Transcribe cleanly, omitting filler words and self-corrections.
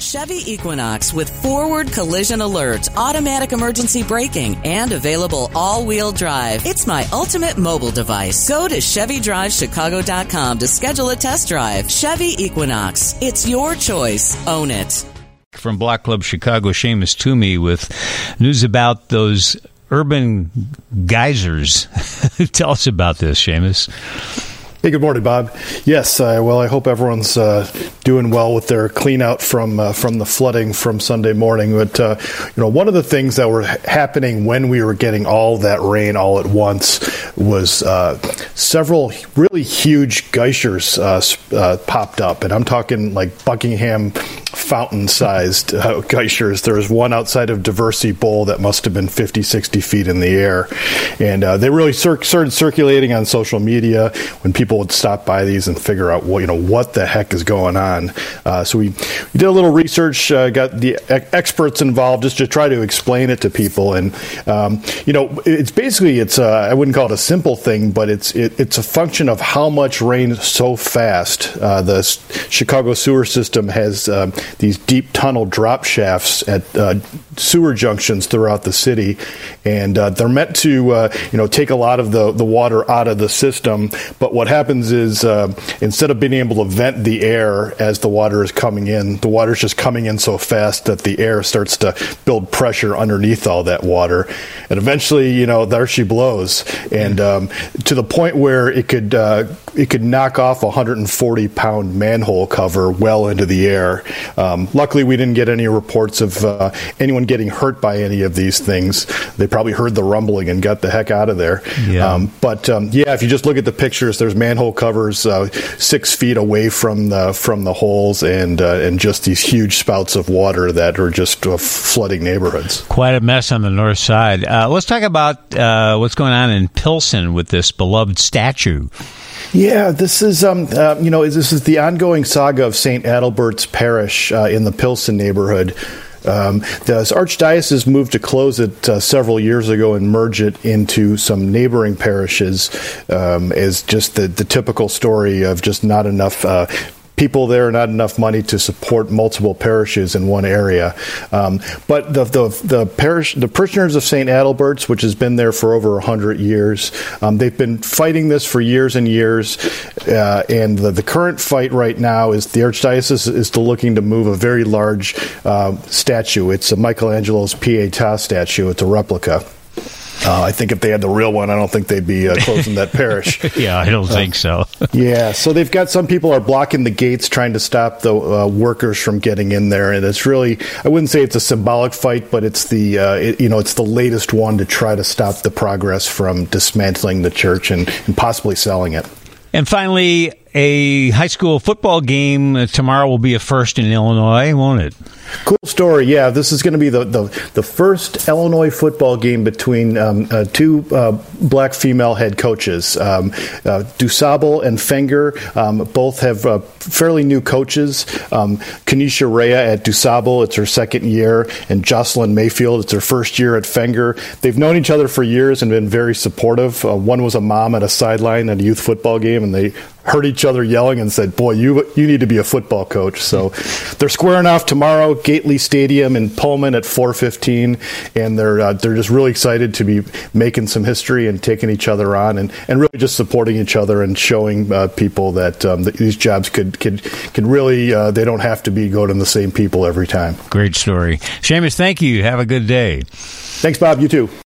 Chevy Equinox with forward collision alert, automatic emergency braking, and available all-wheel drive. It's my ultimate mobile device. Go to ChevyDriveChicago.com to schedule a test drive. Chevy Equinox. It's your choice. Own it. From Block Club Chicago, Seamus Toomey with news about those urban geysers. Tell us about this, Seamus. Hey, good morning, Bob. Yes, I hope everyone's doing well with their clean out from the flooding from Sunday morning. But one of the things that were happening when we were getting all that rain all at once was several really huge geysers popped up, and I'm talking like Buckingham fountain-sized geysers. There was one outside of Diversey Bowl that must have been 50, 60 feet in the air, and they really started circulating on social media when people would stop by these and figure out what the heck is going on. So we did a little research, got the experts involved just to try to explain it to people. And it's basically I wouldn't call it a simple thing, but it's a function of how much rain so fast. The Chicago sewer system has these deep tunnel drop shafts at sewer junctions throughout the city, and they're meant to take a lot of the water out of the system. But what happens is instead of being able to vent the air as the water is coming in, the water is just coming in so fast that the air starts to build pressure underneath all that water, and eventually there she blows, and to the point where it could knock off a 140-pound manhole cover well into the air. Luckily, we didn't get any reports of anyone getting hurt by any of these things. They probably heard the rumbling and got the heck out of there. Yeah. If you just look at the pictures, there's manhole covers 6 feet away from the holes, and just these huge spouts of water that are just flooding neighborhoods. Quite a mess on the north side. Let's talk about what's going on in Pilsen with this beloved statue. Yeah, this is this is the ongoing saga of St. Adalbert's Parish in the Pilsen neighborhood. The Archdiocese moved to close it several years ago and merge it into some neighboring parishes, as just the typical story of just not enough people there, not enough money to support multiple parishes in one area. But the Parishioners of St. Adalbert's, which has been there for over 100 years, they've been fighting this for years and years. And the current fight right now is the Archdiocese is still looking to move a very large statue. It's a Michelangelo's Pietà statue. It's a replica. I think if they had the real one, I don't think they'd be closing that parish. Yeah, I don't think so. Yeah, so they've got some people are blocking the gates trying to stop the workers from getting in there, and it's really, I wouldn't say it's a symbolic fight, but it's it's the latest one to try to stop the progress from dismantling the church and possibly selling it. And finally, a high school football game tomorrow will be a first in Illinois, won't it? Cool story. Yeah, this is going to be the first Illinois football game between two black female head coaches. DuSable and Fenger both have fairly new coaches. Kanisha Rea at DuSable, it's her second year, and Jocelyn Mayfield, it's her first year at Fenger. They've known each other for years and been very supportive. One was a mom at a sideline at a youth football game, and they heard each other yelling and said, "Boy, you need to be a football coach." So they're squaring off tomorrow, Gately Stadium in Pullman at 4:15, and they're just really excited to be making some history and taking each other on, and really just supporting each other and showing people that these jobs could really they don't have to be going to the same people every time. Great story, Seamus. Thank you. Have a good day. Thanks, Bob. You too.